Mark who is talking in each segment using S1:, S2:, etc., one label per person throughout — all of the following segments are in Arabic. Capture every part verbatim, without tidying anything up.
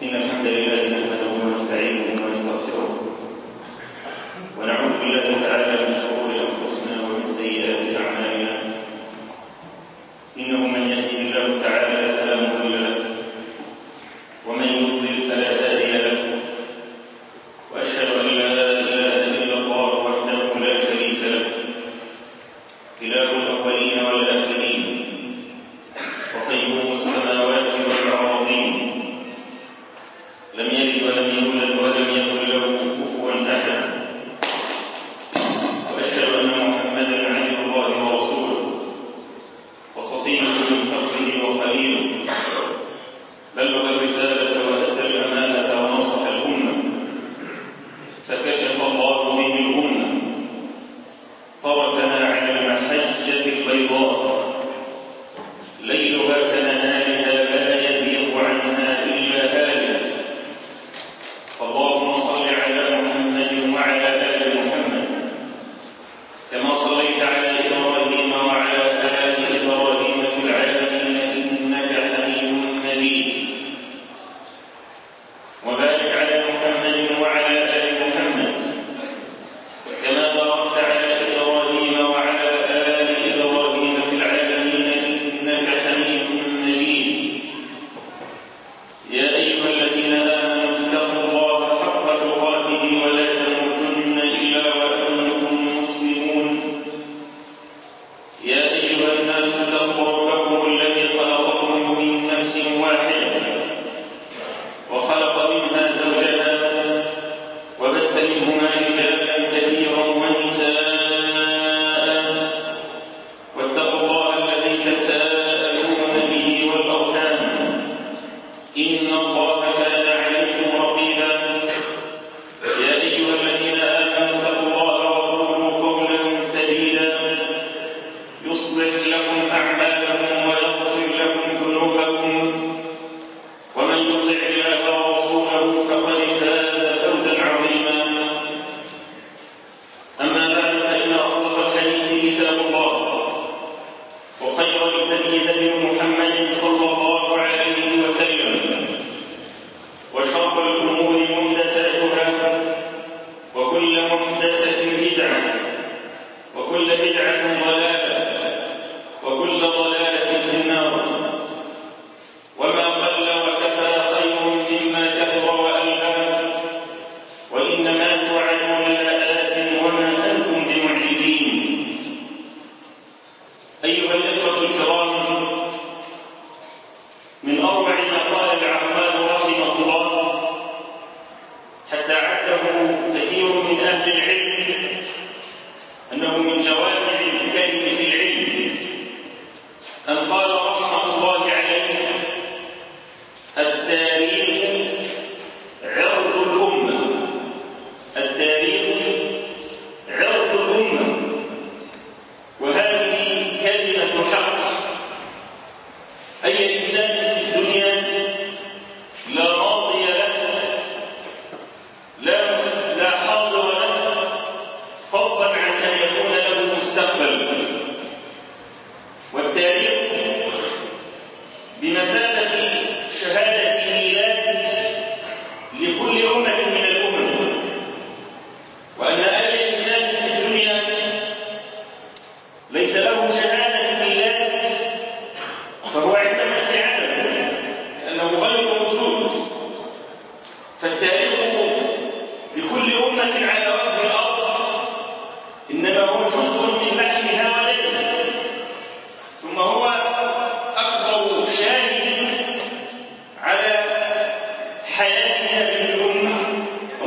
S1: إن الحمد لله نحمده ونستعينه ونستغفره ونعوذ بالله تعالى من شرور أنفسنا ومن سيئات أعمالنا. إنه من يهده الله تعالى فلا مضل له ومن يضلل فلا هادي له، وأشهد أن لا إله إلا الله وحده لا شريك له إله الأولين والآخرين وقيوم السماوات والأراضين، لم يلد ولم يولد ولم يكن له كفوا أحد، وأشهد أن محمدا عبد الله ورسوله وصفيه من خلقه وخليله، بلغ الرسالة وأدى الأمانة ونصح الأمة، فكشف الله به الأمة، تركنا على المحجة البيضاء ليلها كنهارها لا يزيغ عنها إلا هالك. اللهم صل على محمد وعلى آل محمد كما صليت على إبراهيم وعلى آل إبراهيم في العالمين إنك حميد مجيد، وبارك على محمد وعلى آل محمد كما باركت على إبراهيم وعلى آل إبراهيم في العالمين إنك حميد مجيد. يا أيها الذين آمنوا اتقوا الله حق تقاته ولا تموتن إلا وأنتم مسلمون. يا أيها الناس اتقوا ربكم الذي خلقكم من نفس واحدة وخلق منها زوجها وبث منهما رجالا كثيرا ونساء، واتقوا الله الذي تساءلون به والأرحام إن الله كان عليكم رقيبا. يا أيها الذين آمنوا اتقوا الله وقولوا قولا سديدا يصلح لكم أعمالكم ويغفر لكم ذنوبكم، ومن يطع الله ورسوله فقد فاز فوزا عظيما. أما بعد، فإن أصدق الحديث كتاب الله، وخير الهدي هدي محمد صلى الله عليه وسلم، وشر الأمور محدثاتها، وكل محدثة بدعة، وكل بدعة ضلالة، وكل ضلالة في النار. وما قل وكفى خير مما كثر وألهى، وإنما توعدون لآت وما أنتم بمعجزين. أيها الإخوة الكرام، من أروع ما قال العقاد رحمه الله، حتى عده كثير من أهل العلم أنه من جوامع الكلم في العلم، أن قال رحمه الله عليه: التاريخ عرض الأمة. التاريخ عرض الأمة، وهذه كلمة حق. أي إنسان في الدنيا لا راضي له، لا لا حاضر له، فضلا عن أن يكون له مستقبل. والتاريخ بمثابة شهادة ميلاد لكل أمة من الأمم، وأن أي إنسان في الدنيا ليس له شهادة ميلاد فهو عندما في عدم، لأنه غير موجود. فالتاريخ لكل أمة على وجه الأرض إنما هو جزء من لحمها ولدها، ثم هو أكبر شاهد على حياة هذه الأمة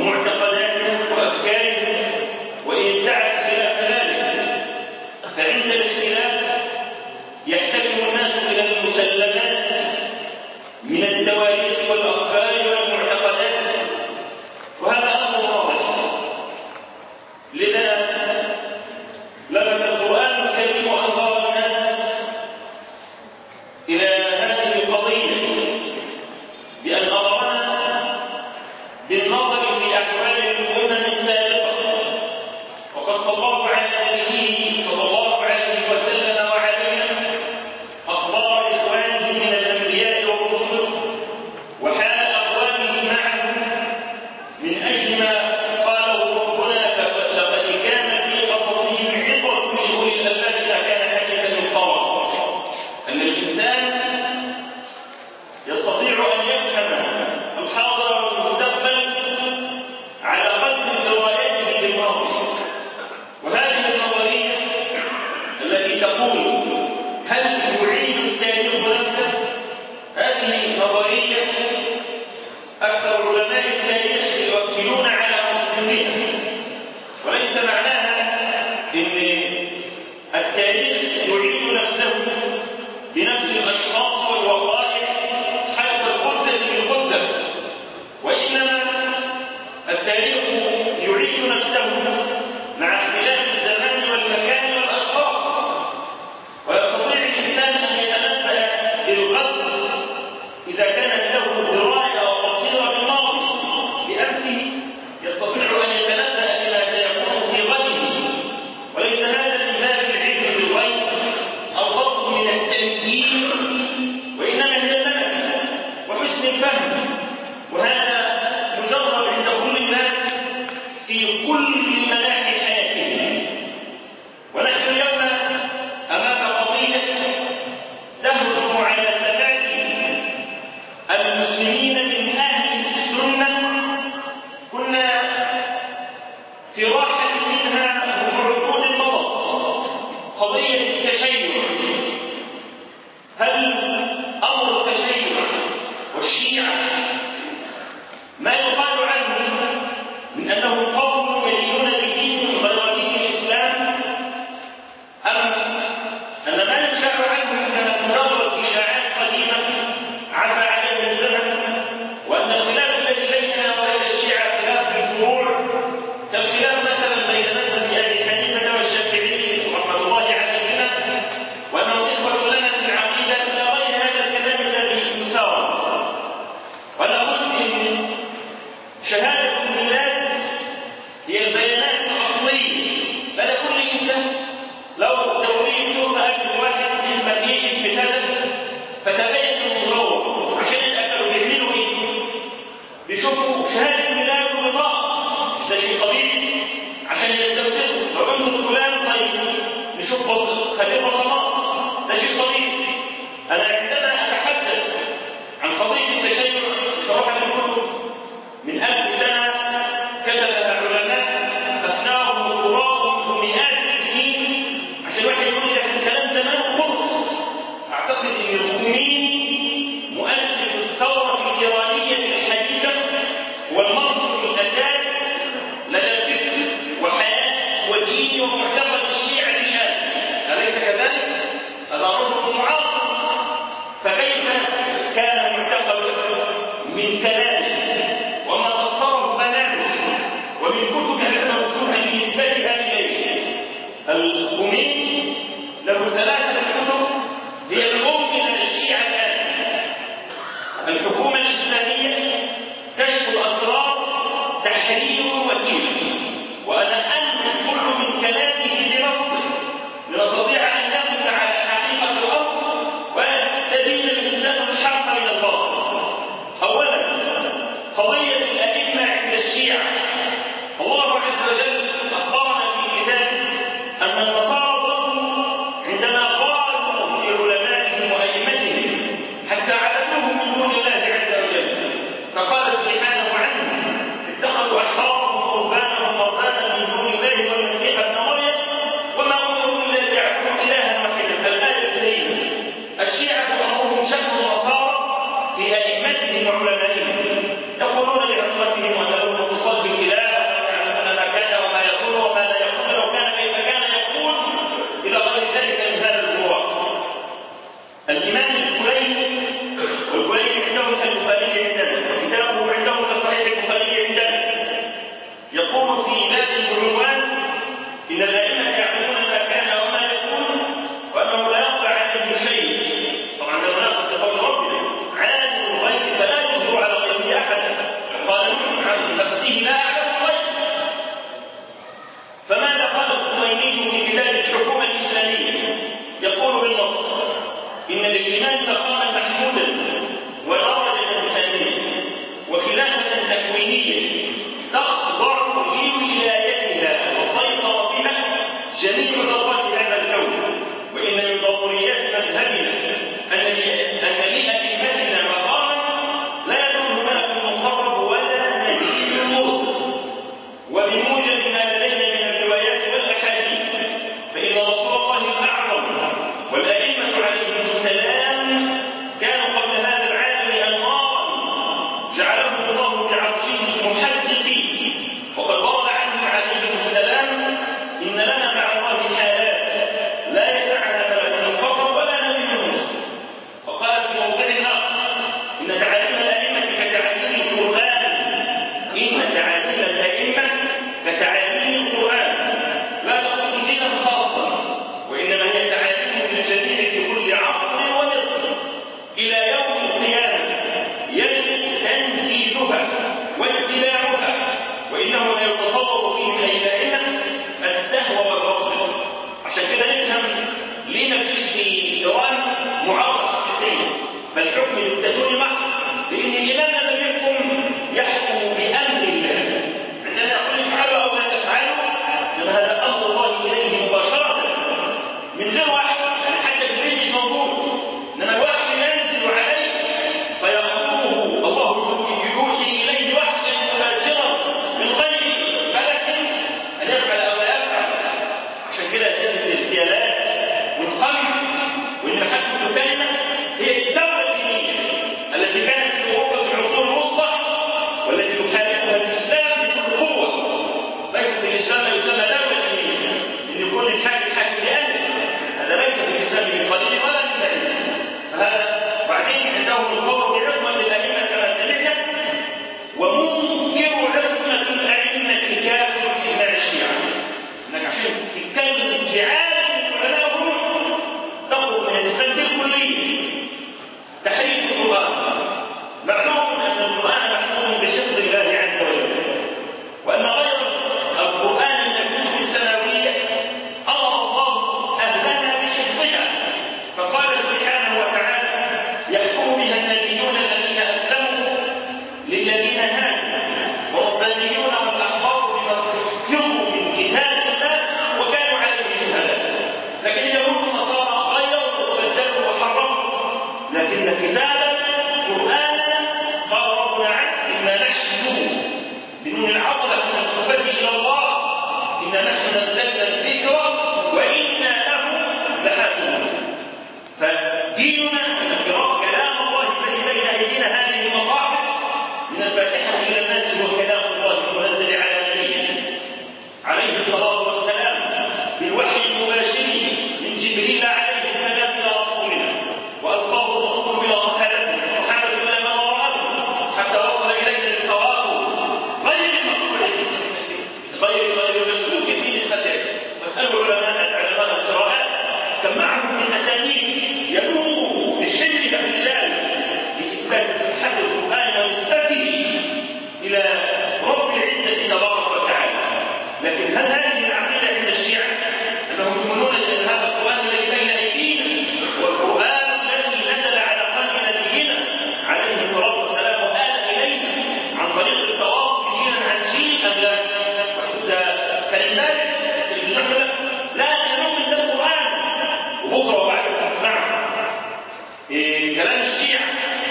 S1: بدون العظمة من النسبة إلى الله إنا نحن نزلنا الذكر وإنا له لحافظون. فديننا الكرام كلام الله الذي بين أيدينا هذه المصاحف من الفاتحة إلى الناس هو كلام الله المنزل على نبيه عليه الصلاة والسلام بالوحي المباشر من جبريل عليه السلام إلى رسولنا، وألقاه الرسول إلى صحابته الصحابة إلى من وراءه حتى وصل إلينا بالتواتر غير المقبول غير غير المسلوك في نسبته. فاسألوا علماء علماء القراءات كم معهم من أسانيد ينوب بحملها الرجال لإثبات صحة القرآن ونسبته إلى رب العزة تبارك وتعالى. لكن هل هذه العقيدة عند الشيعة أنهم يؤمنون أن هذا القرآن الذي بين أيدينا والقرآن الذي نزل على قلب نبينا عليه الصلاة والسلام وآل إلينا عن طريق التواصل جيلا عن جيل أم لا؟ كلمات التلفزيون لا نؤمن بالقرآن وبكرة وبعد تسمع إيه كلام الشيعة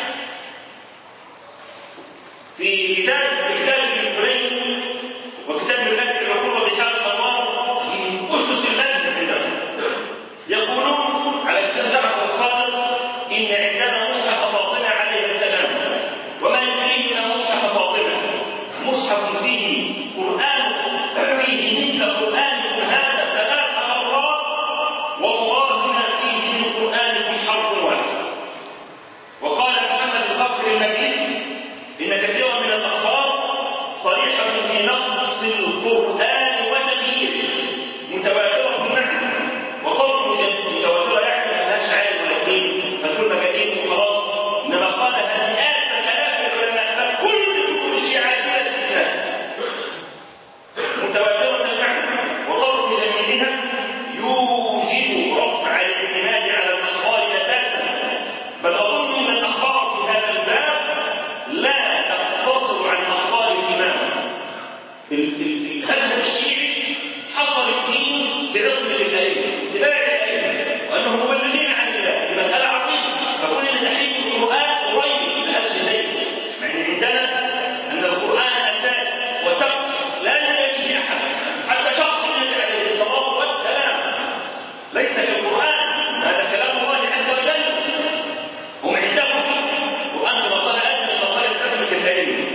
S1: في كتاب في كتاب الفلين وكتاب الفتح العقول وبحار الأنوار من أسس المذهب عندهم يقولون على كتاب جعفر الصادق إن عندنا مصحف فاطمة عليه السلام وما يدريه أن مصحف فاطمة مصحف فيه قرآن فيه مثل قرآنكم هذا ثلاث مرات والله ما فيه من قرآنكم حرف واحد. وقال محمد البكر المجلسي إن كثيرا من الأخبار صريحة في نقص القرآن وتغييره متواترة المعنى وقول متواترة يعني ما لهاش عالم ولا كتير فتقول مجانين وخلاص، إنما قالها مئات آلاف العلماء بل كل كتب الشيعة بلا استثناء متواترة المعنى وقول مجمدها يوجب رفع الاعتماد على الأخبار أساسا. بل أظن أن الأخبار في هذا الباب لا تقتصر عن أخبار الإمام. المذهب الشيعي حصل الدين بعصمة الأئمة اتباع الأئمة وأنهم مبلغين عن الله بمسألة عظيمة. فقل إن تحريف القرآن قريب الألف زيت يعني عندنا أن القرآن أساس وسقف لا يدري به أحد حتى شخص النبي عليه الصلاة والسلام ليس كالقرآن هذا كلام الله عز وجل. هم عندهم القرآن في مرتبة أدنى من مرتبة رسمة الأئمة.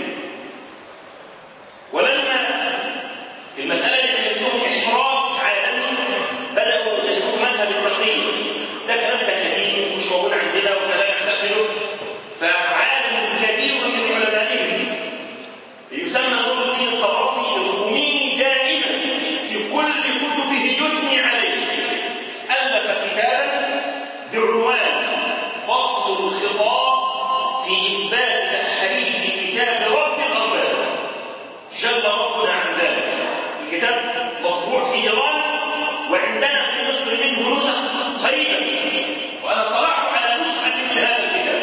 S1: ولما المسألة اللي عندهم إحراف عالمي بدأوا يجدوا مذهب التقليد ده كلام كان قديم ومش موجود عندنا ولا نعتقده. فعالم كبير من علمائهم يسمى نور الدين الطرافي الخميني دائما في كل كتبه يثني عليه ألف كتابا بعنوان فصل الخطاب في إثبات تحريف كتاب رب الأرباب جل ربنا عن ذلك. الكتاب مطبوع في إيران وعندنا في مصر منه نسخ قريبا وأنا طلعت على نسخة من هذا الكتاب.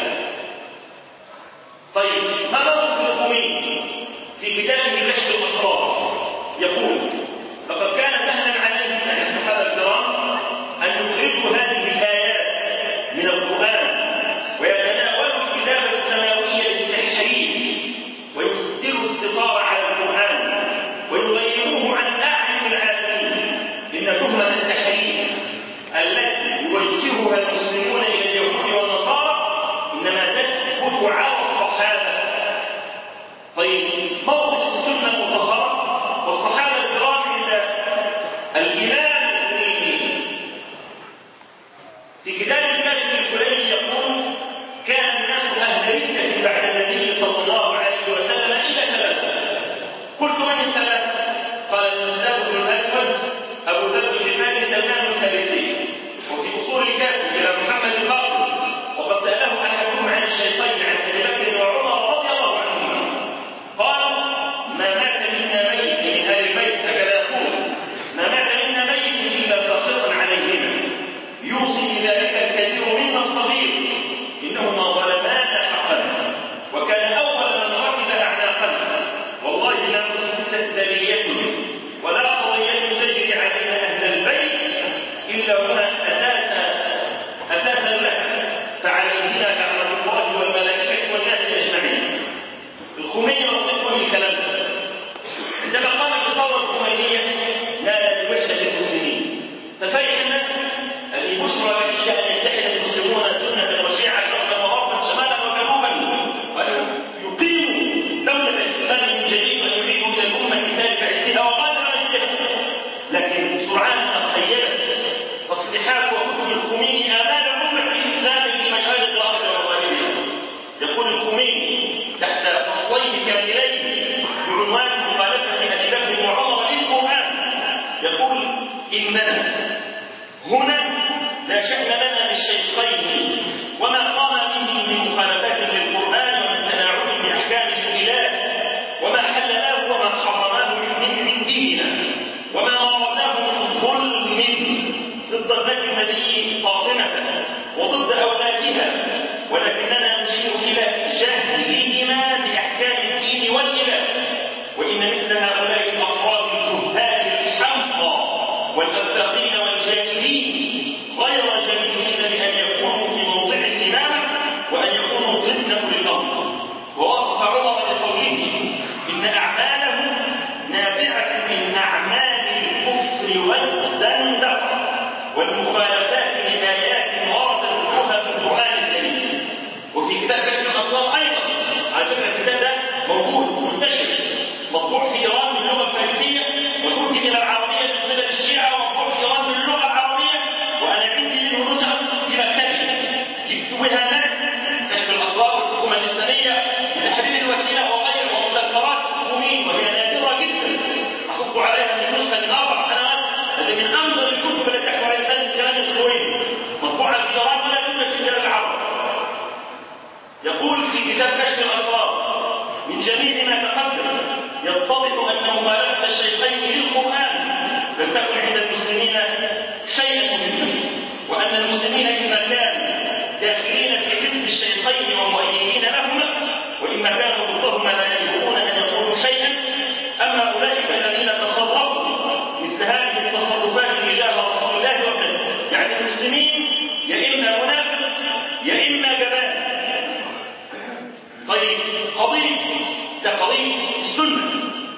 S1: طيب ما نظر الخميني في كتابه كشف الأسرار يقول لقد كان سهلا عليهم أن الصحابة الكرام أن يخرجوا هذه الآيات من القرآن ويتناولوا الكتابة السماوية للتحريف ويسدلوا الستار على القرآن ويغيروه عن أعين العالمين. إن تهمة التحريف التي يوجهها المسلمون إلى اليهود والنصارى إنما تثبت على الصحابة. طيب موقف السنة المطهرة والصحابة يقول الخميني تحت فصلين كاملين بعنوان مخالفة أبي بكر وعمر للقرآن، يقول إننا هنا لا شأن لنا بالشيخين وما قام به من مخالفات للقرآن ومن تلاعب بأحكام الإله وما حللاه وما حرماه من عندنا وما مارساه من ظلم ضد ابنة النبي فاطمة وضد أولادها، ولكننا نشير إلى جهلهما بأحكام الدين والإله، وإن مثل هؤلاء الأفراد الجهال الحمقى والأفاقين والجاهلين غير جميلين بأن يكونوا في موضع الإمامة وأن يكونوا ضمن أولي الأمر. ووصف عمر بقوله إن أعمالهم نابعة من أعمال الكفر والزندقة والمخالفات لآيات ورد ذكرها في القرآن الكريم. وفي كتاب كشف الأسرار أيضا، على فكرة الكتاب ده موجود منتشر مطبوع في إيران باللغة الفارسية وترجم إلى العربية من قبل الشيعة ومطبوع في إيران باللغة العربية، وأنا عندي منه نسخة في مكتبي جبت بها لك كشف الأسرار والحكومة الإسلامية لتحرير الوسيلة وغيره ومذكرات الخمين وهي نادرة جدا أحط عليها من نسخة من أربع سنوات. هذا من أنظر الكتب التي تحكي على لسان الكلام الخويني مطبوعة في إيران ولا توجد في البلاد العرب. يقول في كتاب كشف الأسرار من جميع ما تقدم يتضح أن مخالفة الشيخين للقرآن لم تكن عند المسلمين شيئا منه، وأن المسلمين إما كانوا داخلين في حزب الشيخين ومؤيدين لهما وإما كانوا ضدهما لا يجرؤون أن يقولوا شيئا. أما أولئك الذين تصرفوا مثل هذه التصرفات تجاه رسول الله وكذا، يعني المسلمين يا إما منافق يا إما جبان. طيب قضية كقضية السنة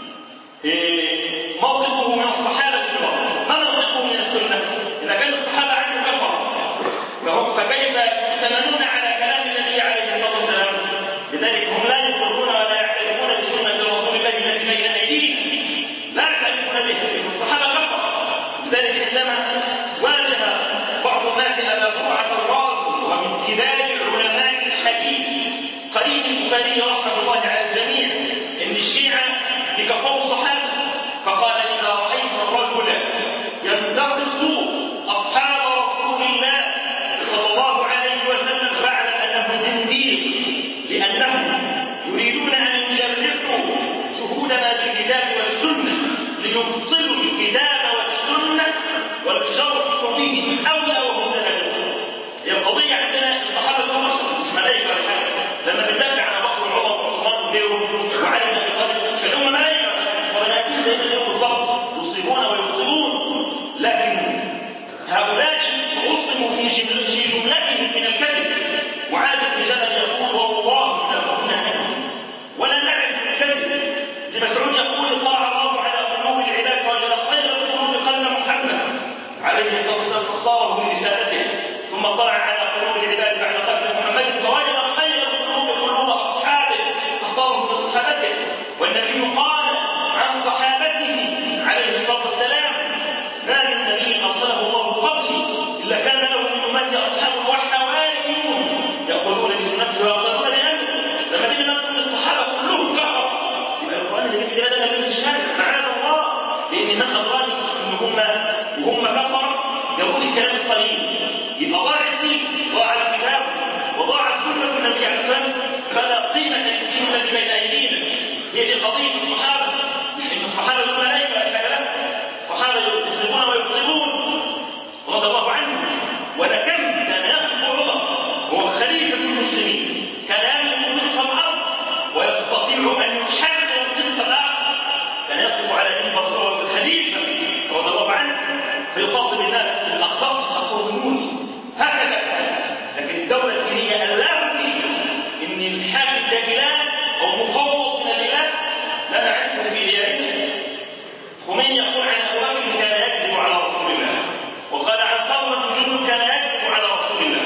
S1: إيه موقفه من الصحابة الكرام؟ ما موقفه من السنة؟ إذا كان الصحابة عنه كفر فهم فكيف يؤتمنون على كلام النبي عليه الصلاة والسلام؟ لذلك هم لا يقرون ولا يعترفون بسنة رسول الله التي بين أيديهم، لا يعترفون بها لأن الصحابة كفر. لذلك عندما واجه بعض الناس أبا زرعة الرازي ومن كبار علماء الحديث قريب البخاري رحمه الله على الجميع ان الشيعة بكفروا الصحابة، فقال إذا رأيت الرجل ينتقص أصحاب رسول الله صلى الله عليه وسلم فاعلم أنه زنديق، لأنهم يريدون أن يجرحوا شهودنا بالكتاب والسنة ليبطلوا الكتاب والسنة والجرح به أولى وهم زنديق. هي القضية عندنا الصحابة هم بشر مش ملائكة ولا حاجة. لما بندافع عن ابو بكر وعمر وعثمان وغيرهم وعلي بن ابي طالب مش هم ملائكه وبني ادم زي اليوم بالضبط يصيبون ويخطئون، لكن هؤلاء عصموا في جملتهم من الكذب. معاذ بن جبل يقول والله لا كنا نكذب ولا نعرف الكذب. لمسعود يقول اطلع الله على قلوب العباد وجد خير القلوب قلب محمد عليه الصلاه والسلام فاختاره برسالته، ثم اطلع على قلوب العباد بعد قلب محمد فوجد قلوب أصحابه فاختارهم بصحابته. والنبي قال عن صحابته عليه الصلاة والسلام ما من نبي أرسله الله قبلي إلا كان له من أمتي أصحاب وحواريون يأخذون بسنته ويأخذون بأمره. لما تيجي ننظر للصحابة كلهم كفر يبقى القرآن اللي بيجي ده نبي الشارع معاذ الله، لأن من أدراني إن هم وهم كفر يقول الكلام الصليب يبقى ضاع الدين ضاع الكتاب وضاعت سنة النبي عليه الصلاة والسلام، فلا قيمة للدين الذي بين أيدينا. هي دي قضية الصحابة، مش إن الصحابة دول ملائكة ولا حاجة، الصحابة يكذبون ويخطئون رضي الله عنهم. ولكم كان يقف عمر هو خليفة المسلمين، كان يملك نصف الأرض ويستطيع أن يحرر نصف الأرض، كان يقف على منبر هو الخليفة رضي الله عنه فيخاطب الناس بالأخطاء أخذوني هكذا. لكن الدولة الدينية اللام إن الحاكم ده إله أو مفوض من الإله لا نعرفه في ديانته. خميني يقول عن أبو بكر كان يكذب على رسول الله، وقال عن ثورة جند كان يكذب على رسول الله.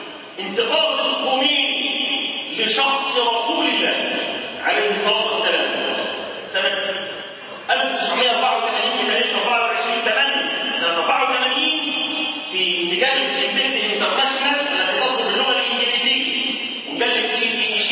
S1: انتقاص الخميني لشخص رسول الله عليه الصلاة والسلام سنة ألف وتسعمائة وأربعة وثمانين بتاريخ أربعة وعشرين ثمانية سنة أربعة وثمانين في مجلة انترناشونال التي تصدر باللغة الإنجليزية، ومجلة تي في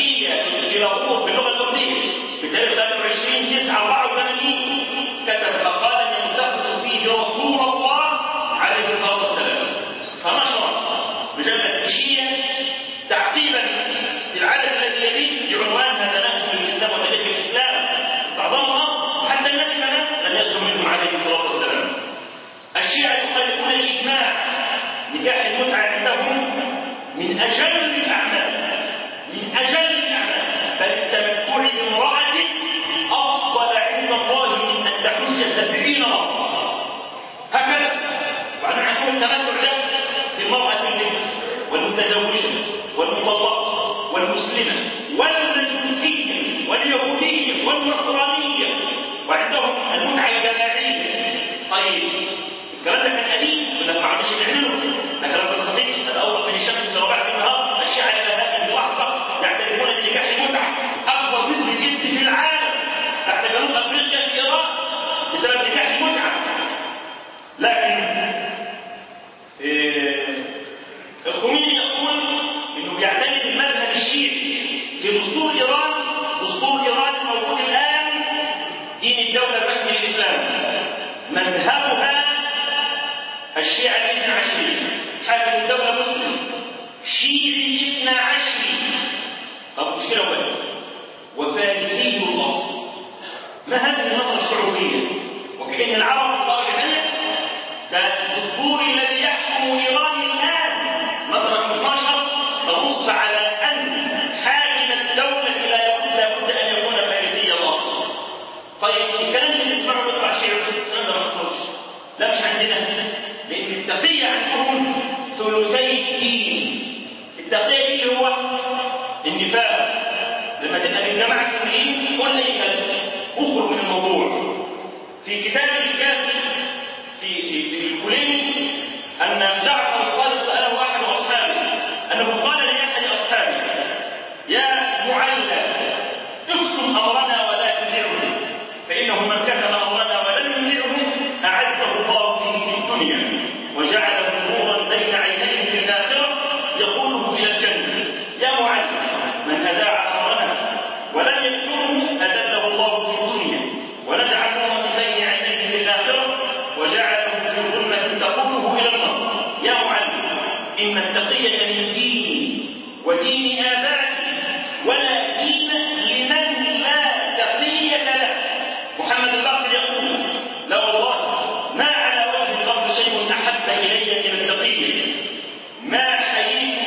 S1: من أجل الأعمال من أجل الأعمال بل التمتع بامرأة أفضل عند الله من أن تحج سبعين مرة هكذا. وبعدين عندهم التمتع ده في المرأة البكر والمتزوجة والمطلقة والمسلمة والمجوسية واليهودية والنصرانية، وعندهم المتعة الجماعية. طيب الكلام ده كان قديم ولا ما عادش نعمله؟ ده كلام غير صحيح. هذا أول من الشمس في رباعة النهار الشيعة إلى هذه اللحظة يعترفون بنكاح المتعة، أكبر نسبة جنس في العالم بعد جنوب أفريقيا في إيران بسبب نكاح المتعة. لكن إيه الخميني يقول إنه بيعتمد المذهب الشيعي في دستور إيران. دستور إيران الموجود الآن دين الدولة الرسمي الإسلام مذهبها الشيعة الاثنى عشري، حاكم الدولة مسلم شيعي اثنى عشري. طب مشكلة بس وفارسي الأصل. ما هذه النظرة الشعوبية؟ وكأن العرب طالع ذلك ده الدستور الذي يحكم إيران الآن مدرك اثنا عشر تنص على أن حاكم الدولة لا بد أن يكون فارسي الأصل. طيب الكلام اللي بنسمعه بيطلع شيعي ما حصلش. لا مش عندنا، لأن التقية عندهم ثلثي الدين. التقية اللي هو النفاق. لما تبقى من جماعة الدين قل أي كلام أخرج من الموضوع. في كتاب الكافي في الكليني أن جعفر الصادق سأله أحد أصحابه أنه قال لأحد أصحابه يا معلى اكتم أمرنا ولا تذعه، فإنه من كتم أمرنا ولم يذعه أعزه الله به في الدنيا وجعله نورا بين عينيه في الآخرة يقوده إلى الجنة. يا معلى من أذاع أمرنا ولم يكتمه أذله الله في الدنيا ونزع نورا من بين عينيه في الآخرة وجعله في ظلمة تقوده إلى النار. يا معلم إن التقية من ديني ودين آبائي ولا دين لمن لا تقية له. محمد الباقر يقول لا والله ما على وجه الأرض شيء أحب إلي من التقية ما حييت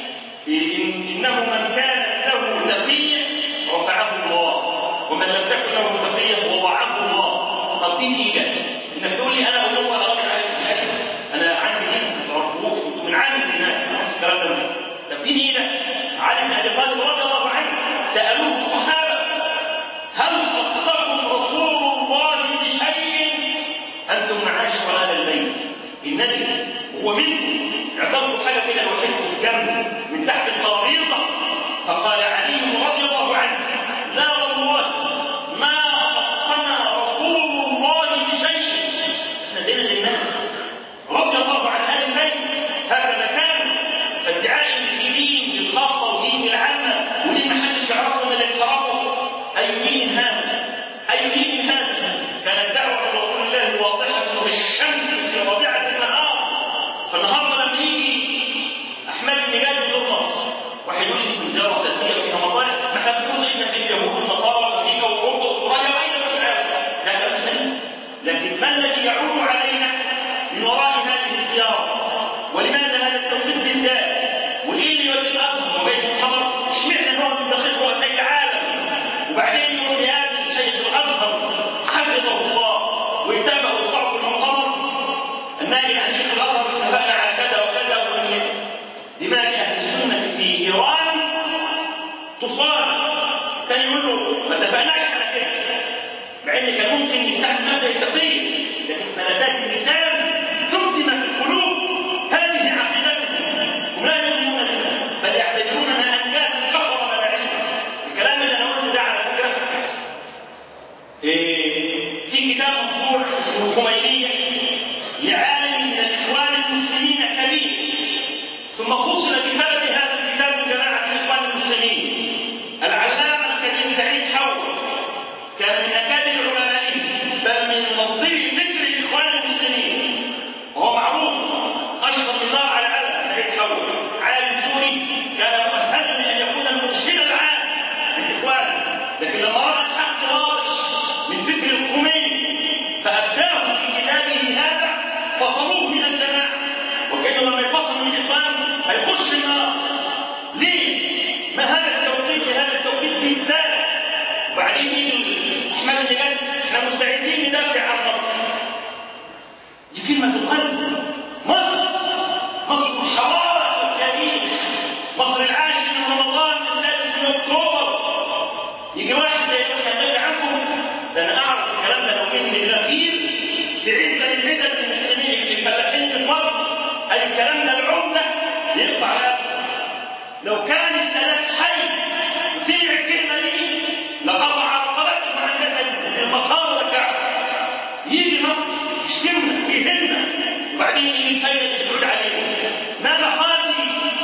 S1: إنه من كانت له تقية رفعه الله ومن لم تكن له تقية وضعه الله. طب دين إيه ده؟ إنك تقول لي أنا أقول له أنا راجل عليك في حاجة أنا عندي دين ما تعرفوش كنت من عندي هناك نفس الكلام ده. طب دين إيه ده؟ علي بن أبي طالب رضي الله عنه سألوه الصحابة هل خصكم رسول الله بشيء أنتم معاشر أهل البيت؟ النبي هو منكم اعتبروا حاجة كده لوحدكم في جنب من تحت الترابيزة. فقال علي رضي الله عنه لا والله ما خصنا رسول الله بشيء. احنا زينا زي الناس رضي الله عن اهل البيت هكذا كان. فادعاء الدين الخاصه ودين العامه ودين محدش يعرفه من اللي بيعرفه اي دين هذا؟ اي دين هذا؟ كانت دعوه رسول الله واضحه كالشمس في ربيعه النهار. فالنهارده لما يجي احمد بن جاد يزور مصر واحد يقول لي زياره سياسيه فيها مصالح، ما احنا بنقول احنا في اليهود والنصارى وامريكا واوروبا واستراليا واين ما تنعرف ده كلام سليم. لكن ما الذي يعود علينا من وراء هذه الزياره؟ ولماذا هذا التوقيت بالذات؟ وايه اللي يودي الازهر وبيت الحضر؟ اشمعنى هو من دقيق رؤساء العالم وبعدين يقول لهذا الشيخ الازهر حفظه الله واتبعوا صعب المؤتمر الناهي عن شيخ الازهر اتفقنا على كذا وكذا وان دماء اهل السنه في ايران تصان. كان يقول له ما اتفقناش على كده مع ان كان ممكن يستعمل ماده التقيه، لكن فلذات اللسان تكتم في القلوب هذه عقيدتهم ولا يؤمنون بها بل يعتبروننا انجاز كفر ملاعين. الكلام اللي انا قلته ده على فكره إيه في كتاب مطبوع اسمه الخمينيه لعالم من الاخوان المسلمين كبير ثم فصل بسبب هذا الكتاب من جماعه الاخوان المسلمين. العلامه الكبير سعيد حول كان من اكابر علمائهم بل من مبطلي فكر الاخوان المسلمين وهو معروف اشهر نظام على العالم. سعيد حول عالم سوري كان مؤهلا لان يكون المرشد العام للاخوان، لكن لما راى الحق واضح من فكر الخميني فابداه في كتابه هذا فصلوه من الجماعه. وكانه لما يفصل من الاخوان هيخش النار ليه؟ ما هذا التوقيت هذا التوقيت بالذات؟ وبعدين يجي احمد اللي قال احنا مستعدين ندافع عن مصر. دي كلمه تقل. مصر مصر الحضاره والتاريخ، مصر العاشر من رمضان السادس من اكتوبر. يجي واحد زي يقول هندافع عنكم؟ ده انا اعرف الكلام ده لو كان غفير في عزه من عزه المسلمين الفلاحين في مصر، اي الكلام ده العمده يقطع له. لو كان السادات حي وسمع الكلمه دي لقطع رقبته عن جسد المطار والكعبه. يجي مصر يشتمنا ويهنا وبعدين يجي الفايده اللي بتعود عليه. ما مخاطي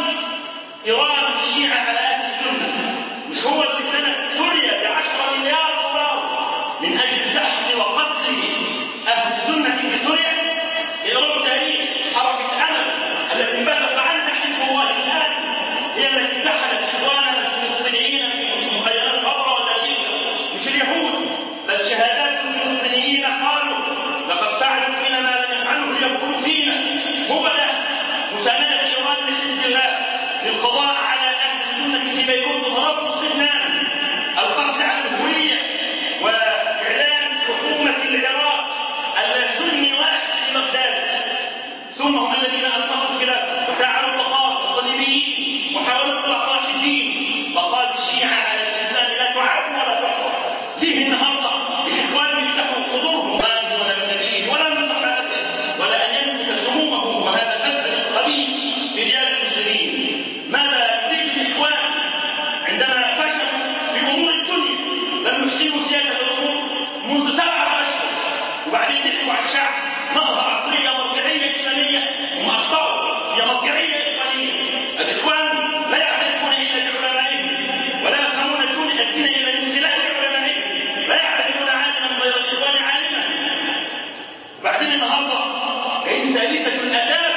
S1: ايران الشيعه على اهل السنه؟ مش هو اللي سند سوريا بعشرة مليار دولار من اجل سحق وقتل اهل السنه في سوريا؟ اقرأوا تاريخ حركه امل التي بلغ عنها حزب الله الان، هي التي سحلت اخواننا الفلسطينيين في مخيمات صبرا والنتيجه مش اليهود، بل شهادات الفلسطينيين قالوا لقد فعلوا فينا ما لم يفعلوا ليقولوا فينا. هو ده مساندة ايران لحزب الله للقضاء على اهل السنه في بيروت وطرابلس لبنان، القبض على الهويه واعلان حكومه العراق الا سني واحد في بغداد. ثم هم الذين انفقوا الخلافه وساعدوا التتار والصليبيين وحاولوا اطلاق صلاح الدين. مقالة الشيعه على الاسلام لا تعد ولا تحصى. ليه النهارده الاخوان يفتحوا صدورهم ولا من نبيه ولا من صحابته ولا ان ينبت سمومه وهذا المذهب القبيح في رجال المسلمين؟ ماذا يريد الاخوان عندما فشلوا في امور الدنيا؟ لم يحسنوا سياده الامور منذ سبعه اشهر وبعدين ضحكوا على الشعب نهضه عصريه مرجعيه اسلاميه ومأخطروا هي مرجعيه اخوانيه. الاخوان لا يعرفون الا بعلمائهم ولا يفهمون الدين الا من خلال علمائهم، لا يعرفون عالما غير الاخوان عالما. وبعدين النهارده جايين ثالثه الاداب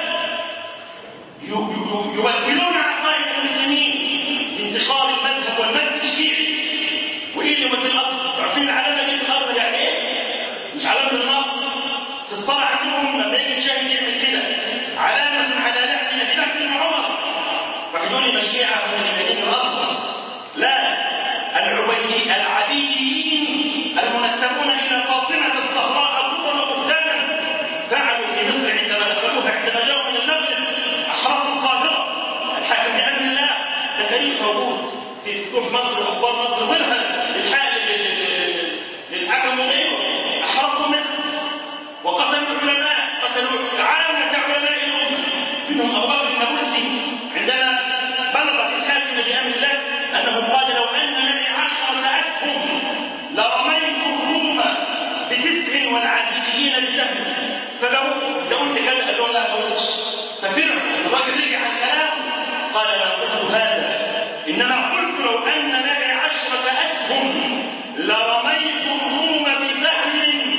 S1: يبدلون عقائد المسلمين بانتشار المذهب والمذهب الشيعي. وايه اللي يبدل الارض؟ عارفين العلامه دي في الارض يعني ايه؟ مش علامه النصر في الصلاه عندهم لما يجي الشاهد يعمل كده علامه على لحن ابي بكر وعمر. واحد يقول لي الشيعه هم اليمين الاصغر. لا، العبيدي العليين المنسبون الى فاطمه الزهراء كفرا وبهتانا فعلوا في مصر عندما دخلوها عندما جاءوا من المغرب احرصوا القاهره. الحاكم بامر الله ده تاريخ موجود في فتوح مصر واخبار مصر ضمنها للحال للحكم وغيره. احرصوا مصر وقتلوا العلماء، قتلوا عامه علماء الامه منهم ابو بكر النابلسي عندما بلغ في الحاكم بامر الله انه قال لو ان معي عشره اسهم لرميت الروم بتسع والعديدين بسهم. فلو قلت كذا قال له لا ما قلتش. ففرع الراجل رجع عن كلامه قال لا قلت هذا، انما قلت لو ان معي عشره اسهم لرميت الروم بسهم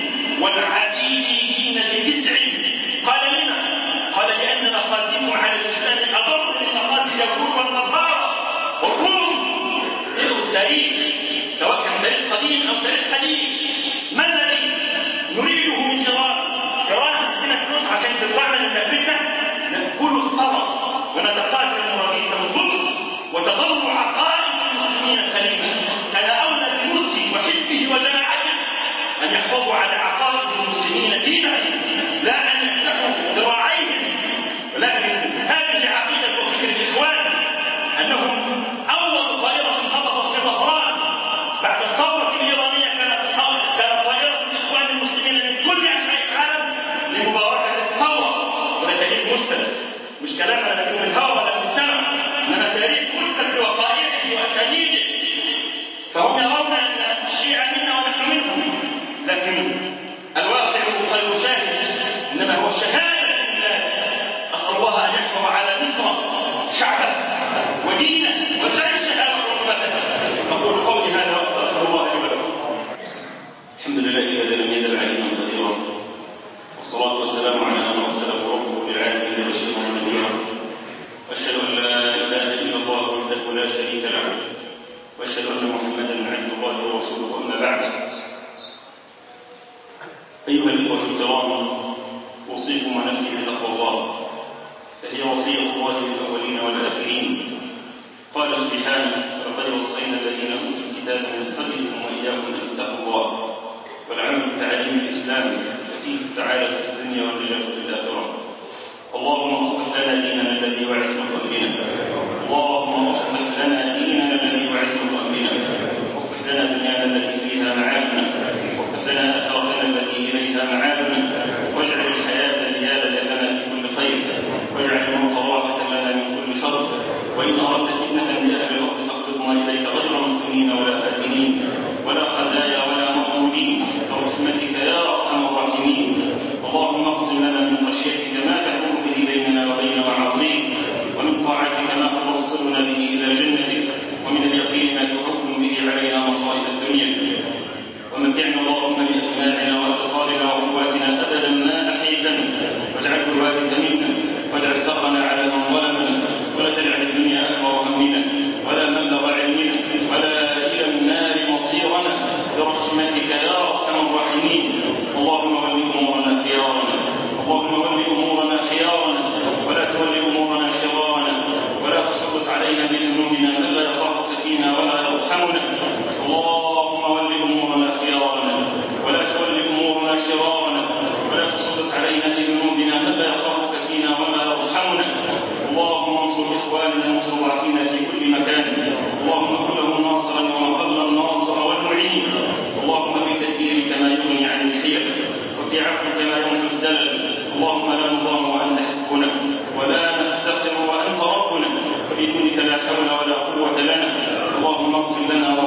S1: والعديدين بتسع. قال لما؟ قال لان مقاتلهم على الاسلام اضر من مقاتل اليهود والنصارى والروم. اقروا التاريخ سواء كان تاريخ قديم او تاريخ حديث. ما الذي نريده من ايران؟ ايران عندنا فلوس عشان تدفعنا لتكلفنا ناكل الثرى ونتقاسم رغيف الخبز وتظل عقائد المسلمين سليمه. كان اولى بمرسي وحزبه وجماعته ان يحفظوا على عقائد المسلمين دينهم لا ان يفتحوا ذراعيهم. ولكن هذه عقيده وفكر الاخوان انهم اول طائره هبطت في طهران بعد الثوره الايرانيه كانت كانت طائره الاخوان المسلمين من كل انحاء العالم لمباركه الثوره. ولا تاريخ مسند، مش كلام انا بقوله من الهواء ولا من السماء، انما تاريخ مسند بوقائعه واسانيده. فهم يرون ان الشيعه منا ونحن منهم، لكن الواقع غير شاهد، انما هو شهاده لله. اسال الله ان يحفظ على مصر شعبه ودينه وجيشها وحكومتها. اقول قولي هذا واستغفر الله لي ولكم. الحمد لله الذي لم يزل عليما قديرا، والصلاه والسلام على من ارسله ربه بالعالمين بشيرا ونذيرا. واشهد ان لا اله الا الله وحده لا شريك له، واشهد ان محمدا عبد الله ورسوله. اما بعد، ايها الاخوه الكرام، اوصيكم ونفسي بتقوى الله، فهي وصيه الله للاولين والاخرين قال سبحانه: ولقد وصينا الذين أوتوا الكتاب من قبلكم وإياكم أن اتقوا الله. والعمل بتعاليم الإسلام ففيه السعادة في الدنيا والنجاة في الآخرة. اللهم اصلح لنا ديننا الذي هو عصمة أمرنا. اللهم اصلح لنا ديننا الذي هو عصمة أمرنا. واصلح لنا دنيانا التي فيها معاشنا، واصلح لنا آخرتنا التي إليها معادنا، واجعل الحياة زيادة لنا في كل خير، واجعل الموت راحة لنا من كل شر. وإن أردت فتنة بأهل الأرض فاقبضنا إليك غير مفتونين ولا فاتنين ولا خزايا ولا مردودين برحمتك يا أرحم الراحمين. اللهم اقسم لنا من خشيتك ما تحول به بيننا وبين معاصيك، ومن طاعتك ما توصلنا به إلى جنتك، ومن اليقين ما تهون به علينا مصائب الدنيا. ومتعنا اللهم بأسماعنا وأبصارنا وقواتنا أبدا ما أحييتنا، واجعله الوارث منا، واجعل ثأرنا على من ظلمنا، ولا تجعل الدنيا أكبر همنا ولا مبلغ علمنا ولا إلى النار مصيرنا برحمتك يا أرحم الراحمين. اللهم ول أمورنا خيارنا، اللهم ول أمورنا خيارنا، ولا تول أمورنا شرارنا، ولا تسلط علينا بذنوبنا من لا يخافك فينا ولا يرحمنا. اللهم ول أمورنا خيارنا، ولا تول أمورنا شرارنا، ولا تسلط علينا بذنوبنا من لا يخافك فينا ولا يرحمنا. اللهم انصر إخواننا المستضعفين في كل مكان، اللهم كن لهم ناصرا ومظلا ناصرا والمعين. اللهم في تدبيرك ما يغني عن الحيل، وفي عفوك ما يمحو الزلل. اللهم لا نضام وأنت حسبنا، ولا نفتقر وأنت ربنا، وبدونك لا حول ولا قوة لنا. اللهم اغفر لنا